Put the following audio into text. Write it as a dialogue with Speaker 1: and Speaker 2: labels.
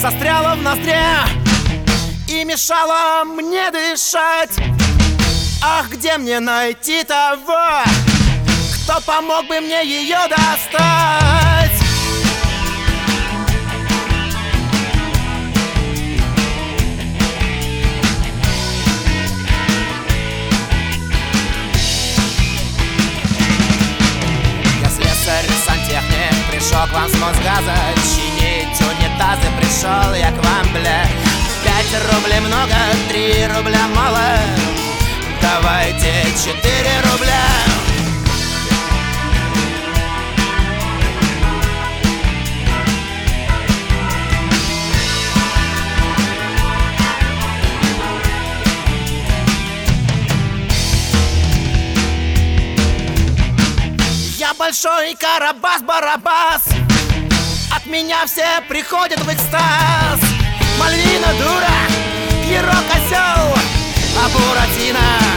Speaker 1: застряла в ноздре и мешала мне дышать. Ах, где мне найти того, кто помог бы мне ее достать? Я слесарь, сантехник, пришел к вам с Мосгаза чинить унитазы, пришел я к вам, бля. 5 рублей много, 3 рубля мало, давайте 4 рубля. Я большой Карабас-Барабас, от меня все приходят в экстаз. Мальвина дура, Пьеро козел, а Буратино